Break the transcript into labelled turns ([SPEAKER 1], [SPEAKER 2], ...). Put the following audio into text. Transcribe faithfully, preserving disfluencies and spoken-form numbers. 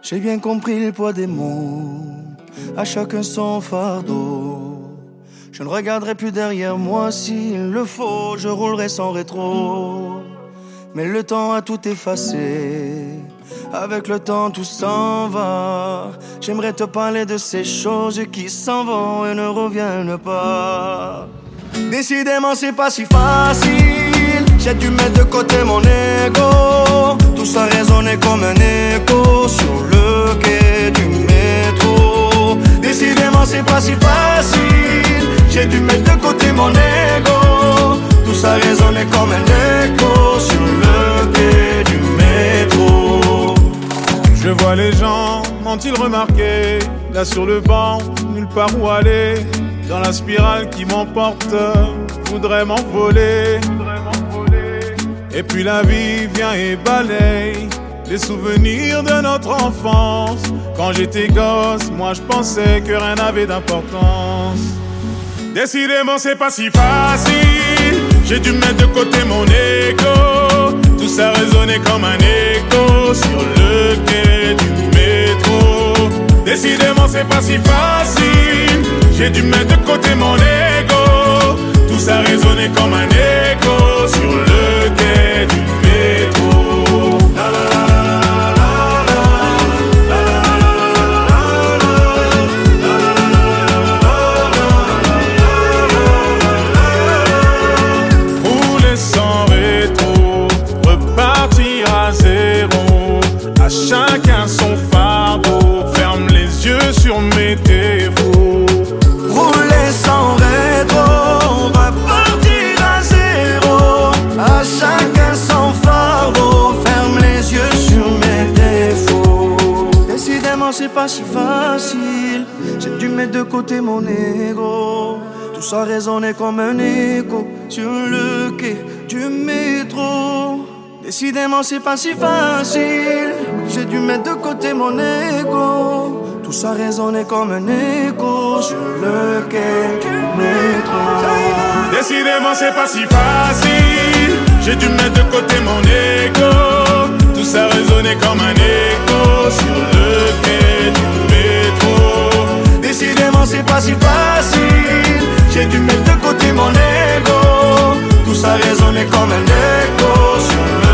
[SPEAKER 1] J'ai bien compris le poids des mots, à chacun son fardeau. Je ne regarderai plus derrière moi s'il le faut, je roulerai sans rétro. Mais le temps a tout effacé, avec le temps tout s'en va. J'aimerais te parler de ces choses qui s'en vont et ne reviennent pas. Décidément c'est pas si facile, j'ai dû mettre de côté mon ego. Tout ça résonnait comme un écho sur le quai du métro. Décidément c'est pas si facile, j'ai dû mettre de côté mon ego. Tout ça résonnait comme un écho sur le quai du métro.
[SPEAKER 2] Je vois les gens, m'ont-ils remarqué? Là sur le banc, nulle part où aller. Dans la spirale qui m'emporte, voudrais m'envoler. Et puis la vie vient et balaye les souvenirs de notre enfance. Quand j'étais gosse, moi je pensais que rien n'avait d'importance. Décidément c'est pas si facile, j'ai dû mettre de côté mon ego. Tout ça résonnait comme un écho sur le quai du métro. Décidément c'est pas si facile, j'ai dû mettre de côté mon ego. Tout ça résonnait comme un écho sur le quai du métro. La la la. À chacun son fardeau, ferme les yeux sur mes défauts.
[SPEAKER 1] Rouler sans rétro, repartir à zéro. À chacun son fardeau, ferme les yeux sur mes défauts. Décidément c'est pas si facile, j'ai dû mettre de côté mon ego. Tout ça résonnait comme un écho sur le quai du métro. Décidément c'est pas si facile, j'ai dû mettre de côté mon ego. Tout ça résonnait comme un écho sur le quai du métro.
[SPEAKER 2] Décidément c'est pas si facile, j'ai dû mettre de côté mon ego. Tout ça résonnait comme un écho sur le quai du métro.
[SPEAKER 1] Décidément c'est pas si facile, j'ai dû mettre de côté mon ego. Tout ça résonnait comme un écho sur le